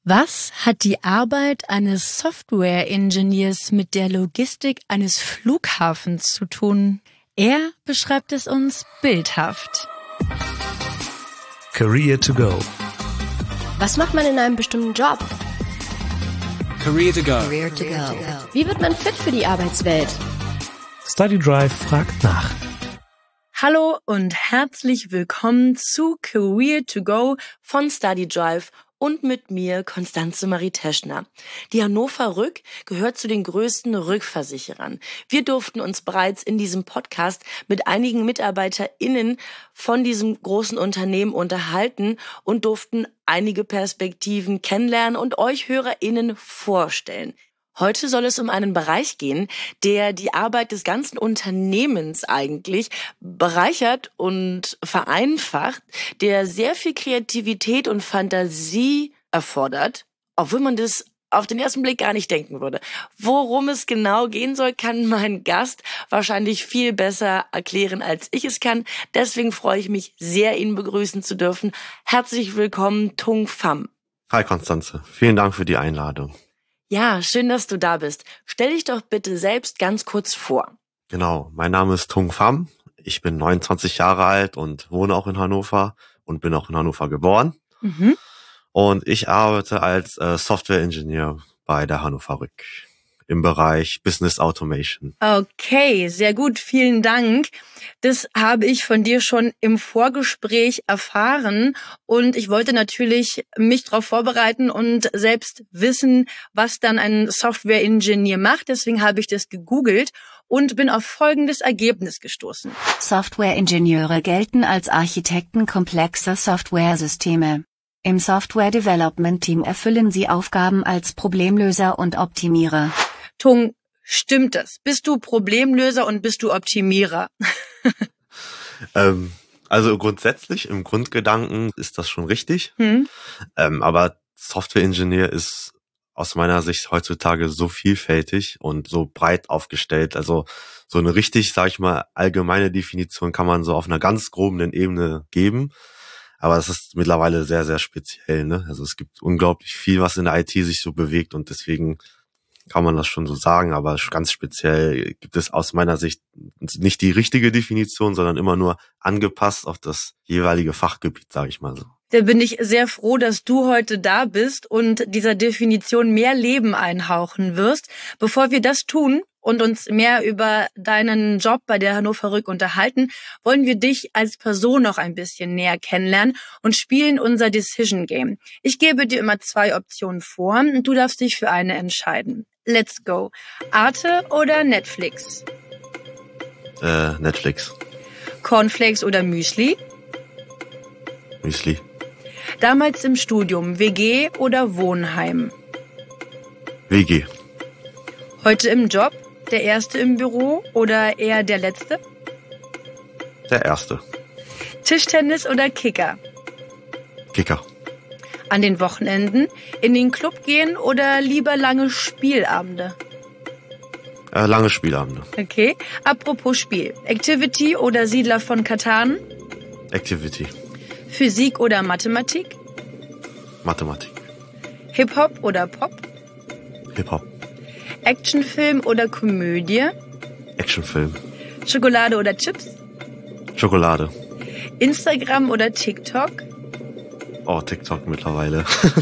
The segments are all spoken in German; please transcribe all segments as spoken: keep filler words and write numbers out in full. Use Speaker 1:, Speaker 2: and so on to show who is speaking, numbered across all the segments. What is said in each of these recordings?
Speaker 1: Was hat die Arbeit eines Software-Engineers mit der Logistik eines Flughafens zu tun? Er beschreibt es uns bildhaft.
Speaker 2: Career to go.
Speaker 3: Was macht man in einem bestimmten Job?
Speaker 4: Career to go.
Speaker 3: Career to go. Wie wird man fit für die Arbeitswelt?
Speaker 2: StudyDrive fragt nach.
Speaker 1: Hallo und herzlich willkommen zu Career to go von StudyDrive und mit mir Constanze Marie Teschner. Die Hannover Rück gehört zu den größten Rückversicherern. Wir durften uns bereits in diesem Podcast mit einigen MitarbeiterInnen von diesem großen Unternehmen unterhalten und durften einige Perspektiven kennenlernen und euch HörerInnen vorstellen. Heute soll es um einen Bereich gehen, der die Arbeit des ganzen Unternehmens eigentlich bereichert und vereinfacht, der sehr viel Kreativität und Fantasie erfordert, obwohl man das auf den ersten Blick gar nicht denken würde. Worum es genau gehen soll, kann mein Gast wahrscheinlich viel besser erklären, als ich es kann. Deswegen freue ich mich sehr, ihn begrüßen zu dürfen. Herzlich willkommen, Tung Pham.
Speaker 5: Hi Constanze, vielen Dank für die Einladung.
Speaker 1: Ja, schön, dass du da bist. Stell dich doch bitte selbst ganz kurz vor.
Speaker 5: Genau, mein Name ist Tung Pham. Ich bin neunundzwanzig Jahre alt und wohne auch in Hannover und bin auch in Hannover geboren.
Speaker 1: Mhm.
Speaker 5: Und ich arbeite als äh, Software-Engineer bei der Hannover Rück im Bereich Business Automation.
Speaker 1: Okay, sehr gut, vielen Dank. Das habe ich von dir schon im Vorgespräch erfahren und ich wollte natürlich mich darauf vorbereiten und selbst wissen, was dann ein Software-Engineer macht. Deswegen habe ich das gegoogelt und bin auf folgendes Ergebnis gestoßen.
Speaker 6: Software-Ingenieure gelten als Architekten komplexer Softwaresysteme. Im Software-Development-Team erfüllen sie Aufgaben als Problemlöser und Optimierer.
Speaker 1: Tung, stimmt das? Bist du Problemlöser und bist du Optimierer?
Speaker 5: ähm, also grundsätzlich, im Grundgedanken ist das schon richtig.
Speaker 1: Hm?
Speaker 5: Ähm, aber Software-Engineer ist aus meiner Sicht heutzutage so vielfältig und so breit aufgestellt. Also so eine richtig, sag ich mal, allgemeine Definition kann man so auf einer ganz groben Ebene geben. Aber es ist mittlerweile sehr, sehr speziell, ne? Also es gibt unglaublich viel, was in der I T sich so bewegt und deswegen kann man das schon so sagen, aber ganz speziell gibt es aus meiner Sicht nicht die richtige Definition, sondern immer nur angepasst auf das jeweilige Fachgebiet, sage ich mal so.
Speaker 1: Da bin ich sehr froh, dass du heute da bist und dieser Definition mehr Leben einhauchen wirst. Bevor wir das tun und uns mehr über deinen Job bei der Hannover Rück unterhalten, wollen wir dich als Person noch ein bisschen näher kennenlernen und spielen unser Decision Game. Ich gebe dir immer zwei Optionen vor und du darfst dich für eine entscheiden. Let's go. Arte oder Netflix?
Speaker 5: Äh, Netflix.
Speaker 1: Cornflakes oder Müsli?
Speaker 5: Müsli.
Speaker 1: Damals im Studium, W G oder Wohnheim?
Speaker 5: W G.
Speaker 1: Heute im Job, der Erste im Büro oder eher der Letzte?
Speaker 5: Der Erste.
Speaker 1: Tischtennis oder Kicker?
Speaker 5: Kicker.
Speaker 1: An den Wochenenden in den Club gehen oder lieber lange Spielabende?
Speaker 5: Äh, lange Spielabende.
Speaker 1: Okay. Apropos Spiel. Activity oder Siedler von Catan?
Speaker 5: Activity.
Speaker 1: Physik oder Mathematik?
Speaker 5: Mathematik.
Speaker 1: Hip-Hop oder Pop?
Speaker 5: Hip-Hop.
Speaker 1: Actionfilm oder Komödie?
Speaker 5: Actionfilm.
Speaker 1: Schokolade oder Chips?
Speaker 5: Schokolade.
Speaker 1: Instagram oder TikTok?
Speaker 5: Oh, TikTok mittlerweile.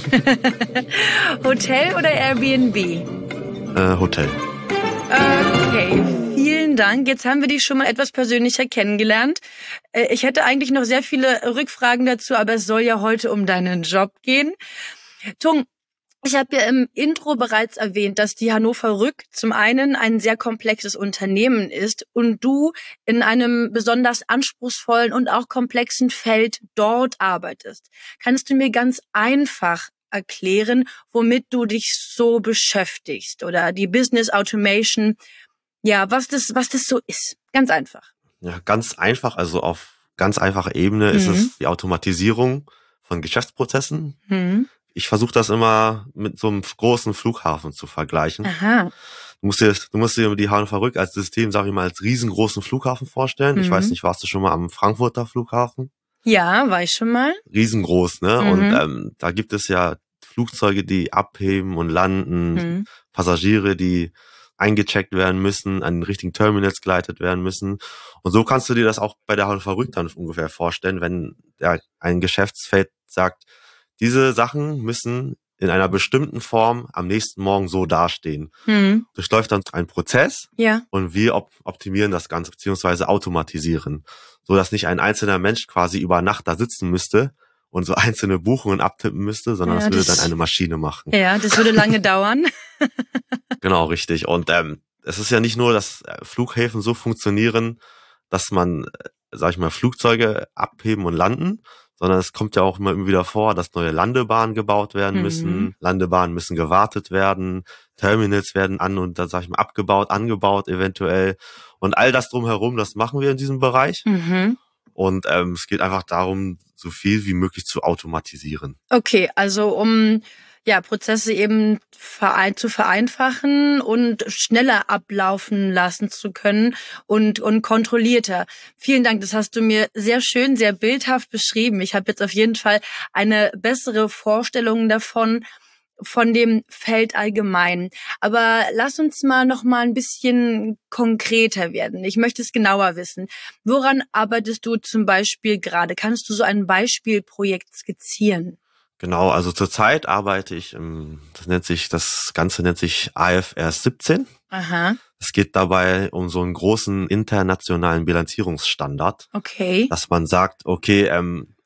Speaker 1: Hotel oder Airbnb?
Speaker 5: Äh, Hotel.
Speaker 1: Okay, vielen Dank. Jetzt haben wir dich schon mal etwas persönlicher kennengelernt. Ich hätte eigentlich noch sehr viele Rückfragen dazu, aber es soll ja heute um deinen Job gehen. Tung, ich habe ja im Intro bereits erwähnt, dass die Hannover Rück zum einen ein sehr komplexes Unternehmen ist und du in einem besonders anspruchsvollen und auch komplexen Feld dort arbeitest. Kannst du mir ganz einfach erklären, womit du dich so beschäftigst oder die Business Automation, ja, was das, was das so ist? Ganz einfach.
Speaker 5: Ja, ganz einfach, also auf ganz einfacher Ebene
Speaker 1: Mhm.
Speaker 5: ist es die Automatisierung von Geschäftsprozessen.
Speaker 1: Mhm.
Speaker 5: Ich versuche das immer mit so einem großen Flughafen zu vergleichen.
Speaker 1: Aha.
Speaker 5: Du musst dir, du musst dir die Hannover Rück als System, sag ich mal, als riesengroßen Flughafen vorstellen.
Speaker 1: Mhm.
Speaker 5: Ich weiß nicht, warst du schon mal am Frankfurter Flughafen?
Speaker 1: Ja, war ich schon mal.
Speaker 5: Riesengroß, ne?
Speaker 1: Mhm.
Speaker 5: Und ähm, da gibt es ja Flugzeuge, die abheben und landen,
Speaker 1: Mhm.
Speaker 5: Passagiere, die eingecheckt werden müssen, an den richtigen Terminals geleitet werden müssen. Und so kannst du dir das auch bei der Hannover Rück dann ungefähr vorstellen, wenn der, ein Geschäftsfeld sagt, diese Sachen müssen in einer bestimmten Form am nächsten Morgen so dastehen.
Speaker 1: Mhm.
Speaker 5: Durchläuft dann ein Prozess
Speaker 1: Ja.
Speaker 5: und wir op- optimieren das Ganze, beziehungsweise automatisieren, so dass nicht ein einzelner Mensch quasi über Nacht da sitzen müsste und so einzelne Buchungen abtippen müsste, sondern
Speaker 1: Ja,
Speaker 5: das würde
Speaker 1: das-
Speaker 5: dann eine Maschine machen.
Speaker 1: Ja, das würde lange dauern.
Speaker 5: Genau, richtig. Und ähm, es ist ja nicht nur, dass äh, Flughäfen so funktionieren, dass man, äh, sag ich mal, Flugzeuge abheben und landen, sondern es kommt ja auch immer wieder vor, dass neue Landebahnen gebaut werden
Speaker 1: Mhm.
Speaker 5: müssen. Landebahnen müssen gewartet werden, Terminals werden an und dann, sag ich mal, abgebaut, angebaut eventuell. Und all das drumherum, das machen wir in diesem Bereich.
Speaker 1: Mhm.
Speaker 5: Und ähm, es geht einfach darum, so viel wie möglich zu automatisieren.
Speaker 1: Okay, also um ja Prozesse eben verein zu vereinfachen und schneller ablaufen lassen zu können und und kontrollierter. Vielen Dank, das hast du mir sehr schön, sehr bildhaft beschrieben. Ich habe jetzt auf jeden Fall eine bessere Vorstellung davon, von dem Feld allgemein. Aber lass uns mal noch mal ein bisschen konkreter werden. Ich möchte es genauer wissen. Woran arbeitest du zum Beispiel gerade? Kannst du so ein Beispielprojekt skizzieren?
Speaker 5: Genau, also zurzeit arbeite ich, im, das nennt sich, das Ganze nennt sich I F R S siebzehn.
Speaker 1: Aha,
Speaker 5: Es geht dabei um so einen großen internationalen Bilanzierungsstandard,
Speaker 1: okay.
Speaker 5: dass man sagt, okay, ähm,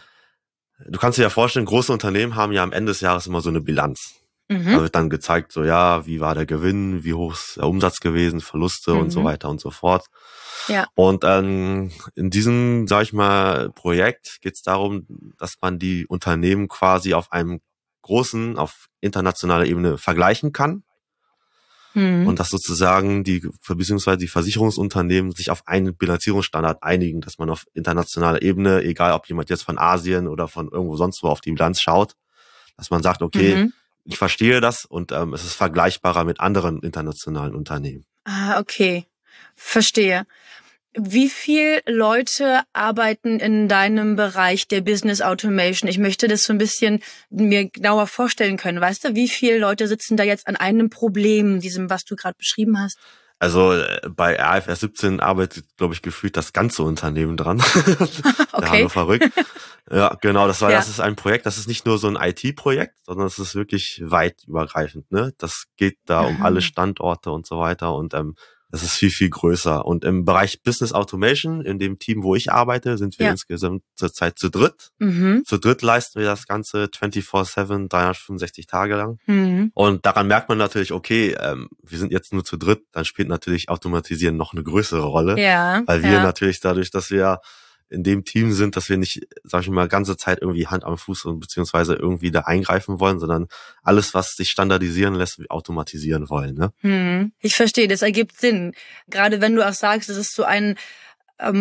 Speaker 5: du kannst dir ja vorstellen, große Unternehmen haben ja am Ende des Jahres immer so eine Bilanz. Da
Speaker 1: Mhm.
Speaker 5: wird dann gezeigt, so ja, wie war der Gewinn, wie hoch ist der Umsatz gewesen, Verluste und so
Speaker 1: Mhm.
Speaker 5: weiter und so fort.
Speaker 1: Ja.
Speaker 5: Und ähm, in diesem, sag ich mal, Projekt geht es darum, dass man die Unternehmen quasi auf einem großen, auf internationaler Ebene vergleichen kann.
Speaker 1: Mhm.
Speaker 5: Und dass sozusagen die, beziehungsweise die Versicherungsunternehmen sich auf einen Bilanzierungsstandard einigen, dass man auf internationaler Ebene, egal ob jemand jetzt von Asien oder von irgendwo sonst wo auf die Bilanz schaut, dass man sagt, okay,
Speaker 1: Mhm.
Speaker 5: ich verstehe das und ähm, es ist vergleichbarer mit anderen internationalen Unternehmen.
Speaker 1: Ah, okay. Verstehe. Wie viele Leute arbeiten in deinem Bereich der Business Automation? Ich möchte das so ein bisschen mir genauer vorstellen können. Weißt du, wie viele Leute sitzen da jetzt an einem Problem, diesem, was du gerade beschrieben hast?
Speaker 5: Also äh, bei I F R S siebzehn arbeitet, glaube ich, gefühlt das ganze Unternehmen dran. Der
Speaker 1: Okay.
Speaker 5: Hannover Rück. Ja, genau, das war,
Speaker 1: Ja.
Speaker 5: das ist ein Projekt, das ist nicht nur so ein I T-Projekt, sondern es ist wirklich weit übergreifend, ne? Das geht da um
Speaker 1: Aha.
Speaker 5: alle Standorte und so weiter und ähm, das ist viel, viel größer. Und im Bereich Business Automation, in dem Team, wo ich arbeite, sind wir
Speaker 1: Ja.
Speaker 5: insgesamt zurzeit zu dritt.
Speaker 1: Mhm.
Speaker 5: Zu dritt leisten wir das Ganze vierundzwanzig sieben, dreihundertfünfundsechzig Tage lang.
Speaker 1: Mhm.
Speaker 5: Und daran merkt man natürlich, okay, ähm, wir sind jetzt nur zu dritt, dann spielt natürlich Automatisieren noch eine größere Rolle,
Speaker 1: Ja.
Speaker 5: weil wir
Speaker 1: ja.
Speaker 5: natürlich dadurch, dass wir in dem Team sind, dass wir nicht, sag ich mal, ganze Zeit irgendwie Hand am Fuß und beziehungsweise irgendwie da eingreifen wollen, sondern alles, was sich standardisieren lässt, wir automatisieren wollen. Ne?
Speaker 1: Hm, ich verstehe, das ergibt Sinn. Gerade wenn du auch sagst, es ist so ein ähm,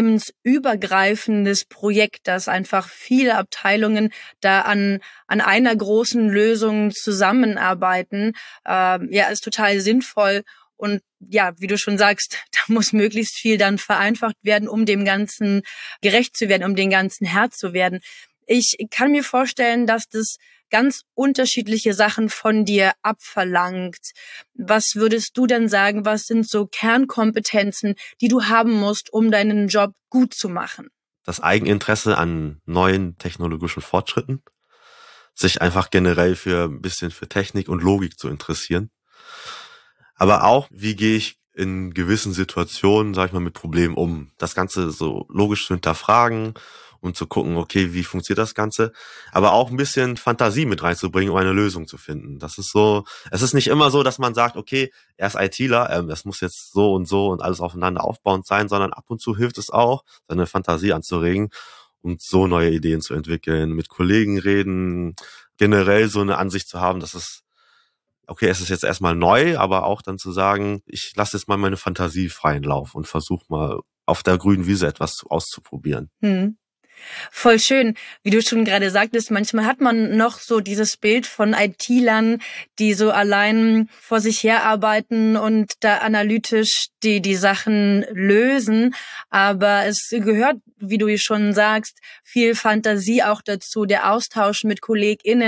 Speaker 1: unternehmensübergreifendes Projekt, dass einfach viele Abteilungen da an an einer großen Lösung zusammenarbeiten. Ähm, ja, ist total sinnvoll. Und ja, wie du schon sagst, da muss möglichst viel dann vereinfacht werden, um dem Ganzen gerecht zu werden, um dem Ganzen Herr zu werden. Ich kann mir vorstellen, dass das ganz unterschiedliche Sachen von dir abverlangt. Was würdest du denn sagen, was sind so Kernkompetenzen, die du haben musst, um deinen Job gut zu machen?
Speaker 5: Das Eigeninteresse an neuen technologischen Fortschritten, sich einfach generell für ein bisschen für Technik und Logik zu interessieren. Aber auch, wie gehe ich in gewissen Situationen, sag ich mal, mit Problemen um. Das Ganze so logisch zu hinterfragen und zu gucken, okay, wie funktioniert das Ganze? Aber auch ein bisschen Fantasie mit reinzubringen, um eine Lösung zu finden. Das ist so, es ist nicht immer so, dass man sagt, okay, er ist ITler, ähm, das muss jetzt so und so und alles aufeinander aufbauend sein, sondern ab und zu hilft es auch, seine Fantasie anzuregen und so neue Ideen zu entwickeln, mit Kollegen reden, generell so eine Ansicht zu haben, dass es okay, es ist jetzt erstmal neu, aber auch dann zu sagen, ich lasse jetzt mal meine Fantasie freien Lauf und versuche mal auf der grünen Wiese etwas auszuprobieren.
Speaker 1: Hm. Voll schön. Wie du schon gerade sagtest, manchmal hat man noch so dieses Bild von ITlern, die so allein vor sich her arbeiten und da analytisch die, die Sachen lösen. Aber es gehört, wie du schon sagst, viel Fantasie auch dazu, der Austausch mit KollegInnen,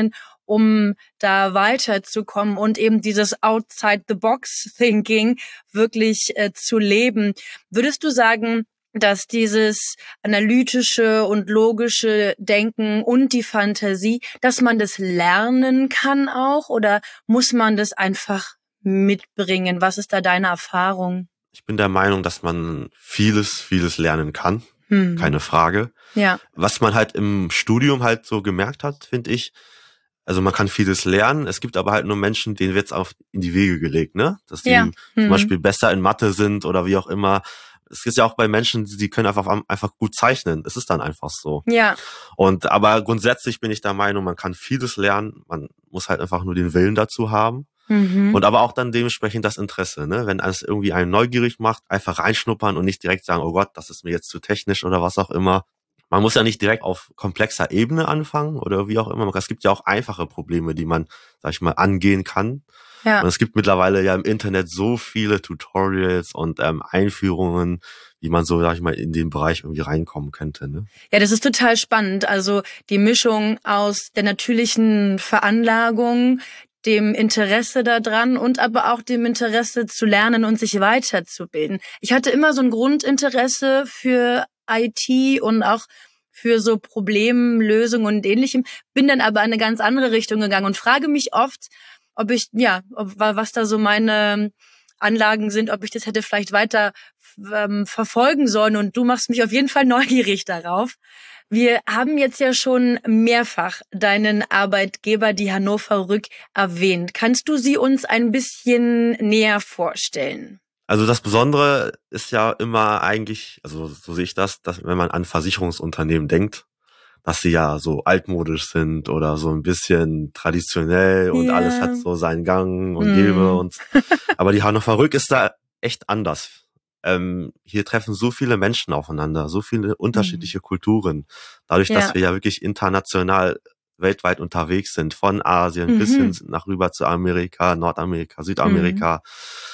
Speaker 1: um da weiterzukommen und eben dieses Outside-the-Box-Thinking wirklich äh, zu leben. Würdest du sagen, dass dieses analytische und logische Denken und die Fantasie, dass man das lernen kann auch, oder muss man das einfach mitbringen? Was ist da deine Erfahrung?
Speaker 5: Ich bin der Meinung, dass man vieles, vieles lernen kann. Hm. Keine Frage.
Speaker 1: Ja.
Speaker 5: Was man halt im Studium halt so gemerkt hat, finde ich, also man kann vieles lernen, es gibt aber halt nur Menschen, denen wird's auf in die Wege gelegt, ne? Dass die
Speaker 1: ja.
Speaker 5: hm.
Speaker 1: hm.
Speaker 5: zum Beispiel besser in Mathe sind oder wie auch immer. Es ist ja auch bei Menschen, die können einfach einfach gut zeichnen. Es ist dann einfach so.
Speaker 1: Ja.
Speaker 5: Und aber grundsätzlich bin ich der Meinung, man kann vieles lernen. Man muss halt einfach nur den Willen dazu haben. Mhm. Und aber auch dann dementsprechend das Interesse, ne? Wenn es irgendwie einen neugierig macht, einfach reinschnuppern und nicht direkt sagen, oh Gott, das ist mir jetzt zu technisch oder was auch immer. Man muss ja nicht direkt auf komplexer Ebene anfangen oder wie auch immer. Es gibt ja auch einfache Probleme, die man, sag ich mal, angehen kann. Ja. Und es gibt mittlerweile ja im Internet so viele Tutorials und ähm, Einführungen, wie man so, sag ich mal, in den Bereich irgendwie reinkommen könnte. Ne?
Speaker 1: Ja, das ist total spannend. Also die Mischung aus der natürlichen Veranlagung, dem Interesse daran und aber auch dem Interesse zu lernen und sich weiterzubilden. Ich hatte immer so ein Grundinteresse für I T und auch für so Problemlösungen und Ähnlichem, bin dann aber in eine ganz andere Richtung gegangen und frage mich oft, ob ich, ja, ob, was da so meine Anlagen sind, ob ich das hätte vielleicht weiter ähm, verfolgen sollen. Und du machst mich auf jeden Fall neugierig darauf. Wir haben jetzt ja schon mehrfach deinen Arbeitgeber, die Hannover Rück, erwähnt. Kannst du sie uns ein bisschen näher vorstellen?
Speaker 5: Also das Besondere ist ja immer eigentlich, also so sehe ich das, dass wenn man an Versicherungsunternehmen denkt, dass sie ja so altmodisch sind oder so ein bisschen traditionell und yeah. alles hat so seinen Gang und mm. Gebe und aber die Hannover Rück ist da echt anders. Ähm, hier treffen so viele Menschen aufeinander, so viele unterschiedliche mm. Kulturen. Dadurch, ja. dass wir ja wirklich international weltweit unterwegs sind, von Asien mhm. bis hin nach rüber zu Amerika, Nordamerika, Südamerika. Mm.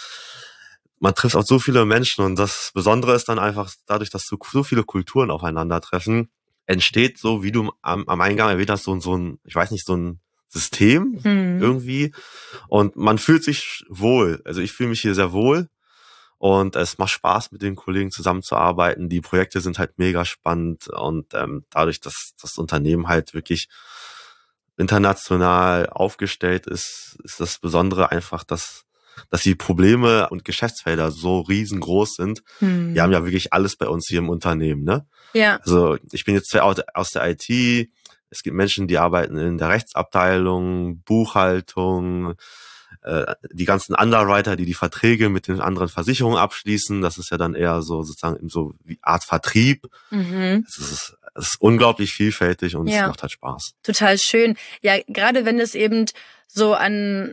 Speaker 5: Man trifft auch so viele Menschen und das Besondere ist dann einfach dadurch, dass so, so viele Kulturen aufeinandertreffen, entsteht so, wie du am, am Eingang erwähnt hast, so, so ein, ich weiß nicht, so ein System hm. irgendwie und man fühlt sich wohl. Also ich fühle mich hier sehr wohl und es macht Spaß, mit den Kollegen zusammenzuarbeiten. Die Projekte sind halt mega spannend und ähm, dadurch, dass das Unternehmen halt wirklich international aufgestellt ist, ist das Besondere einfach, dass dass die Probleme und Geschäftsfelder so riesengroß sind. Hm. Wir haben ja wirklich alles bei uns hier im Unternehmen, ne?
Speaker 1: Ja.
Speaker 5: Also ich bin jetzt aus der I T, es gibt Menschen, die arbeiten in der Rechtsabteilung, Buchhaltung, äh, die ganzen Underwriter, die die Verträge mit den anderen Versicherungen abschließen. Das ist ja dann eher so sozusagen so wie Art Vertrieb. Mhm. Es ist, es ist unglaublich vielfältig und ja. es macht halt Spaß.
Speaker 1: Total schön. Ja, gerade wenn es eben so an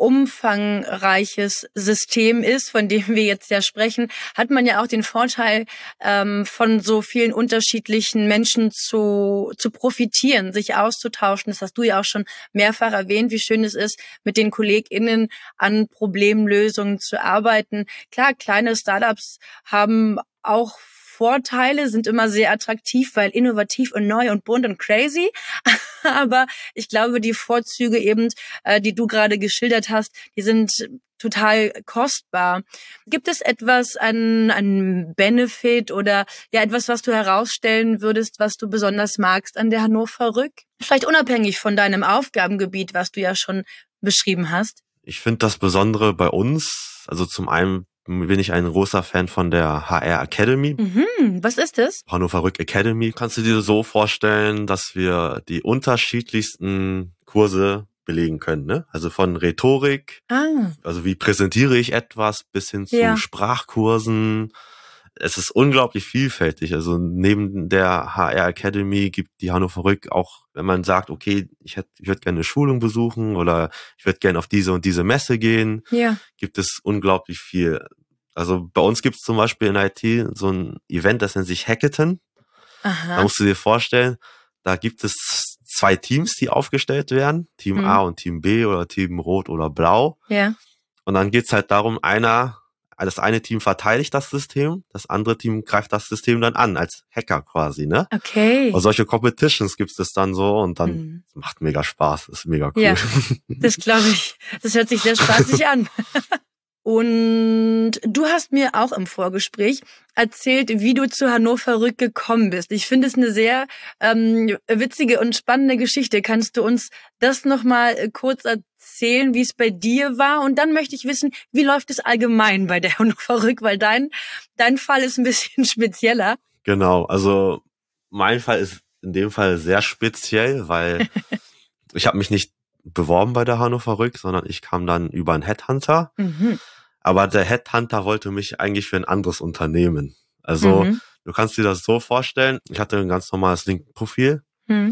Speaker 1: umfangreiches System ist, von dem wir jetzt ja sprechen, hat man ja auch den Vorteil, ähm, von so vielen unterschiedlichen Menschen zu zu profitieren, sich auszutauschen. Das hast du ja auch schon mehrfach erwähnt, wie schön es ist, mit den KollegInnen an Problemlösungen zu arbeiten. Klar, kleine Startups haben auch Vorteile, sind immer sehr attraktiv, weil innovativ und neu und bunt und crazy. Aber ich glaube, die Vorzüge eben, äh, die du gerade geschildert hast, die sind total kostbar. Gibt es etwas an, an Benefit oder ja etwas, was du herausstellen würdest, was du besonders magst an der Hannover Rück? Vielleicht unabhängig von deinem Aufgabengebiet, was du ja schon beschrieben hast.
Speaker 5: Ich finde das Besondere bei uns, also zum einen bin ich ein großer Fan von der H R Academy.
Speaker 1: Mhm, was ist das?
Speaker 5: Hannover Rück Academy. Kannst du dir so vorstellen, dass wir die unterschiedlichsten Kurse belegen können, ne? Also von Rhetorik, ah. also wie präsentiere ich etwas, bis hin zu ja. Sprachkursen. Es ist unglaublich vielfältig. Also neben der H R Academy gibt die Hannover Rück auch, wenn man sagt, okay, ich hätte, ich würde gerne eine Schulung besuchen oder ich würde gerne auf diese und diese Messe gehen, ja. gibt es unglaublich viel. Also bei uns gibt es zum Beispiel in I T so ein Event, das nennt sich Hackathon. Aha. Da musst du dir vorstellen, da gibt es zwei Teams, die aufgestellt werden, Team hm. A und Team B oder Team Rot oder Blau.
Speaker 1: Ja.
Speaker 5: Und dann geht's halt darum, einer das eine Team verteidigt das System, das andere Team greift das System dann an, als Hacker quasi, ne?
Speaker 1: Okay.
Speaker 5: Und solche Competitions gibt es dann so und dann
Speaker 1: Mhm.
Speaker 5: macht mega Spaß, ist mega cool.
Speaker 1: Ja, das glaube ich. Das hört sich sehr spaßig an. Und du hast mir auch im Vorgespräch erzählt, wie du zu Hannover Rück gekommen bist. Ich finde es eine sehr ähm, witzige und spannende Geschichte. Kannst du uns das nochmal kurz erzählen, wie es bei dir war? Und dann möchte ich wissen, wie läuft es allgemein bei der Hannover Rück? Weil dein, dein Fall ist ein bisschen spezieller.
Speaker 5: Genau, also mein Fall ist in dem Fall sehr speziell, weil ich habe mich nicht beworben bei der Hannover Rück, sondern ich kam dann über einen Headhunter.
Speaker 1: Mhm.
Speaker 5: Aber der Headhunter wollte mich eigentlich für ein anderes Unternehmen. Also
Speaker 1: Mhm.
Speaker 5: du kannst dir das so vorstellen, ich hatte ein ganz normales LinkedIn-Profil
Speaker 1: Mhm.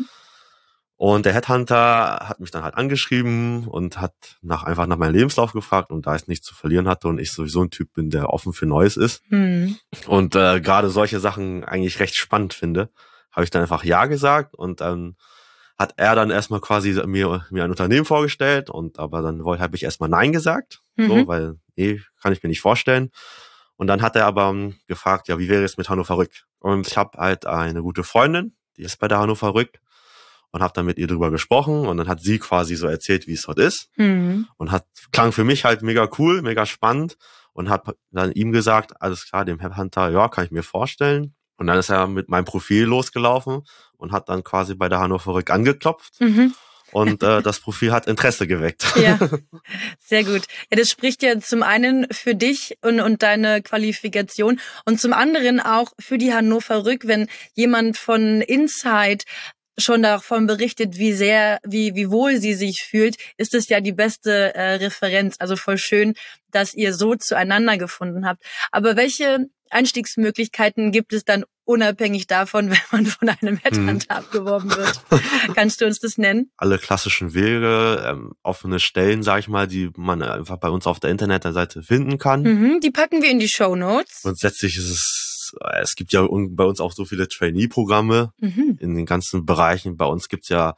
Speaker 5: und der Headhunter hat mich dann halt angeschrieben und hat nach einfach nach meinem Lebenslauf gefragt und da ich nichts zu verlieren hatte und ich sowieso ein Typ bin, der offen für Neues ist
Speaker 1: Mhm.
Speaker 5: und äh, gerade solche Sachen eigentlich recht spannend finde, habe ich dann einfach Ja gesagt und dann hat er dann erstmal quasi mir mir ein Unternehmen vorgestellt und aber dann wollte habe ich erstmal Nein gesagt,
Speaker 1: Mhm.
Speaker 5: so, weil nee, kann ich mir nicht vorstellen. Und dann hat er aber um, gefragt, ja, wie wäre es mit Hannover Rück? Und ich habe halt eine gute Freundin, die ist bei der Hannover Rück und habe dann mit ihr drüber gesprochen und dann hat sie quasi so erzählt, wie es dort ist
Speaker 1: Mhm.
Speaker 5: und hat klang für mich halt mega cool, mega spannend und hat dann ihm gesagt, alles klar, dem Headhunter, ja, kann ich mir vorstellen. Und dann ist er mit meinem Profil losgelaufen und hat dann quasi bei der Hannover Rück angeklopft.
Speaker 1: Mhm.
Speaker 5: Und äh, das Profil hat Interesse geweckt.
Speaker 1: Ja, sehr gut. Ja, das spricht ja zum einen für dich und, und deine Qualifikation und zum anderen auch für die Hannover Rück, wenn jemand von Inside schon davon berichtet, wie sehr, wie, wie wohl sie sich fühlt, ist es ja die beste äh, Referenz. Also voll schön, dass ihr so zueinander gefunden habt. Aber welche Einstiegsmöglichkeiten gibt es dann unabhängig davon, wenn man von einem Headhunter hm. abgeworben wird? Kannst du uns das nennen?
Speaker 5: Alle klassischen Wege, ähm, offene Stellen, sag ich mal, die man einfach bei uns auf der Internetseite finden kann.
Speaker 1: Mhm, die packen wir in die Shownotes.
Speaker 5: Grundsätzlich ist es, es gibt ja bei uns auch so viele Trainee-Programme mhm. in den ganzen Bereichen. Bei uns gibt's ja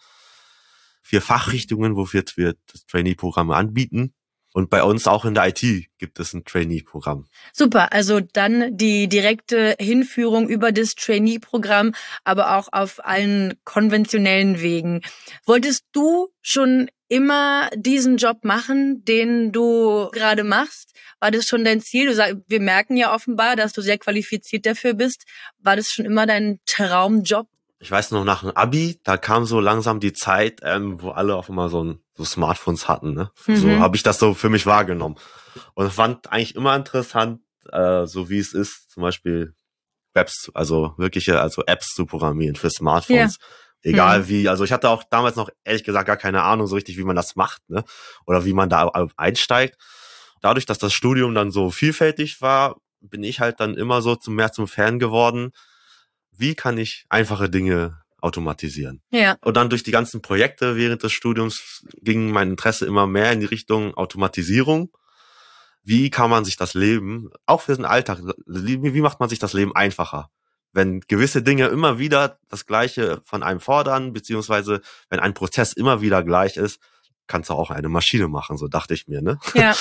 Speaker 5: vier Fachrichtungen, wofür wir das Trainee-Programme anbieten. Und bei uns auch in der I T gibt es ein Trainee-Programm.
Speaker 1: Super, also dann die direkte Hinführung über das Trainee-Programm, aber auch auf allen konventionellen Wegen. Wolltest du schon immer diesen Job machen, den du gerade machst? War das schon dein Ziel? Du sagst, wir merken ja offenbar, dass du sehr qualifiziert dafür bist. War das schon immer dein Traumjob?
Speaker 5: Ich weiß noch, nach dem Abi, da kam so langsam die Zeit, ähm, wo alle auf einmal so, ein, so Smartphones hatten. Ne? Mhm. So habe ich das so für mich wahrgenommen. Und fand eigentlich immer interessant, äh, so wie es ist, zum Beispiel Webs, also wirkliche, also Apps zu programmieren für Smartphones. Ja. Egal mhm. wie, also ich hatte auch damals noch ehrlich gesagt gar keine Ahnung so richtig, wie man das macht, ne? Oder wie man da einsteigt. Dadurch, dass das Studium dann so vielfältig war, bin ich halt dann immer so zum mehr zum Fan geworden. Wie kann ich einfache Dinge automatisieren?
Speaker 1: Ja.
Speaker 5: Und dann durch die ganzen Projekte während des Studiums ging mein Interesse immer mehr in die Richtung Automatisierung. Wie kann man sich das Leben, auch für den Alltag, wie macht man sich das Leben einfacher? Wenn gewisse Dinge immer wieder das Gleiche von einem fordern, beziehungsweise wenn ein Prozess immer wieder gleich ist, kannst du auch eine Maschine machen, so dachte ich mir, ne?
Speaker 1: Ja.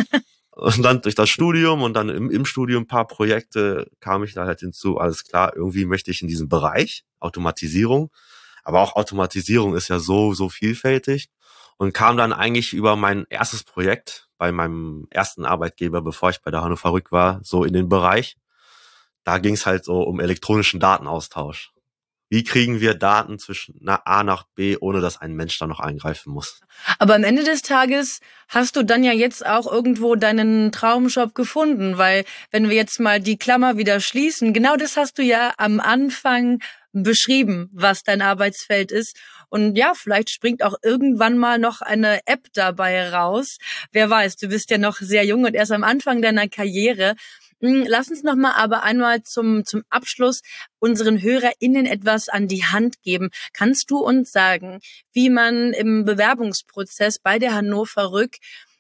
Speaker 5: Und dann durch das Studium und dann im, im Studium ein paar Projekte kam ich da halt hinzu, alles klar, irgendwie möchte ich in diesem Bereich Automatisierung, aber auch Automatisierung ist ja so, so vielfältig und kam dann eigentlich über mein erstes Projekt bei meinem ersten Arbeitgeber, bevor ich bei der Hannover Rück war, so in den Bereich. Da ging es halt so um elektronischen Datenaustausch. Wie kriegen wir Daten zwischen A nach B, ohne dass ein Mensch da noch eingreifen muss?
Speaker 1: Aber am Ende des Tages hast du dann ja jetzt auch irgendwo deinen Traumjob gefunden, weil wenn wir jetzt mal die Klammer wieder schließen, genau das hast du ja am Anfang beschrieben, was dein Arbeitsfeld ist. Und ja, vielleicht springt auch irgendwann mal noch eine App dabei raus. Wer weiß, du bist ja noch sehr jung und erst am Anfang deiner Karriere. Lass uns noch mal aber einmal zum zum Abschluss unseren HörerInnen etwas an die Hand geben. Kannst du uns sagen, wie man im Bewerbungsprozess bei der Hannover Rück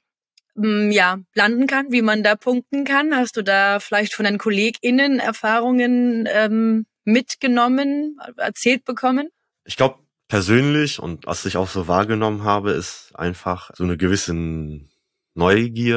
Speaker 1: ja landen kann, wie man da punkten kann? Hast du da vielleicht von deinen KollegInnen Erfahrungen ähm, mitgenommen, erzählt bekommen?
Speaker 5: Ich glaube persönlich und was ich auch so wahrgenommen habe, ist einfach so eine gewisse Neugier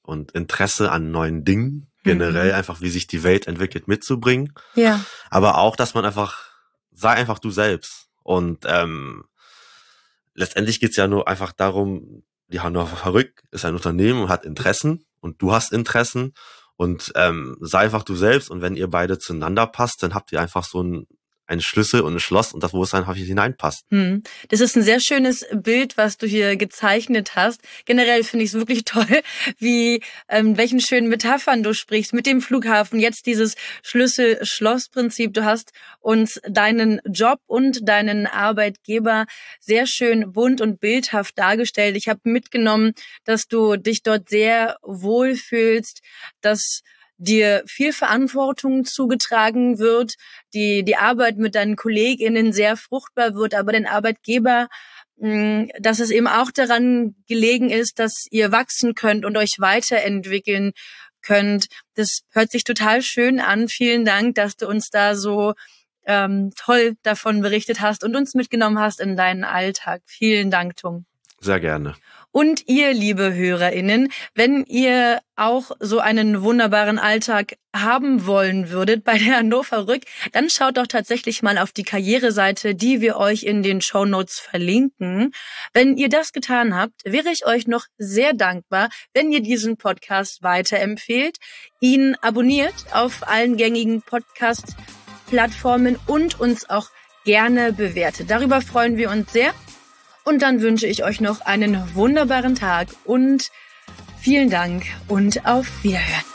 Speaker 5: und Interesse an neuen Dingen, generell mhm. einfach, wie sich die Welt entwickelt, mitzubringen.
Speaker 1: Ja.
Speaker 5: Aber auch, dass man einfach, sei einfach du selbst. Und ähm, letztendlich geht's ja nur einfach darum, die Hannover Rück ist ein Unternehmen und hat Interessen und du hast Interessen und ähm, sei einfach du selbst und wenn ihr beide zueinander passt, dann habt ihr einfach so ein ein Schlüssel und ein Schloss und das, wo es einfach hineinpasst.
Speaker 1: Hm. Das ist ein sehr schönes Bild, was du hier gezeichnet hast. Generell finde ich es wirklich toll, wie ähm, welchen schönen Metaphern du sprichst mit dem Flughafen. Jetzt dieses Schlüssel-Schloss-Prinzip. Du hast uns deinen Job und deinen Arbeitgeber sehr schön bunt und bildhaft dargestellt. Ich habe mitgenommen, dass du dich dort sehr wohlfühlst, dass dir viel Verantwortung zugetragen wird, die die Arbeit mit deinen KollegInnen sehr fruchtbar wird, aber den Arbeitgeber, mh, dass es eben auch daran gelegen ist, dass ihr wachsen könnt und euch weiterentwickeln könnt. Das hört sich total schön an. Vielen Dank, dass du uns da so ähm, toll davon berichtet hast und uns mitgenommen hast in deinen Alltag. Vielen Dank, Tung.
Speaker 5: Sehr gerne.
Speaker 1: Und ihr, liebe HörerInnen, wenn ihr auch so einen wunderbaren Alltag haben wollen würdet bei der Hannover Rück, dann schaut doch tatsächlich mal auf die Karriereseite, die wir euch in den Shownotes verlinken. Wenn ihr das getan habt, wäre ich euch noch sehr dankbar, wenn ihr diesen Podcast weiterempfehlt, ihn abonniert auf allen gängigen Podcast-Plattformen und uns auch gerne bewertet. Darüber freuen wir uns sehr. Und dann wünsche ich euch noch einen wunderbaren Tag und vielen Dank und auf Wiederhören.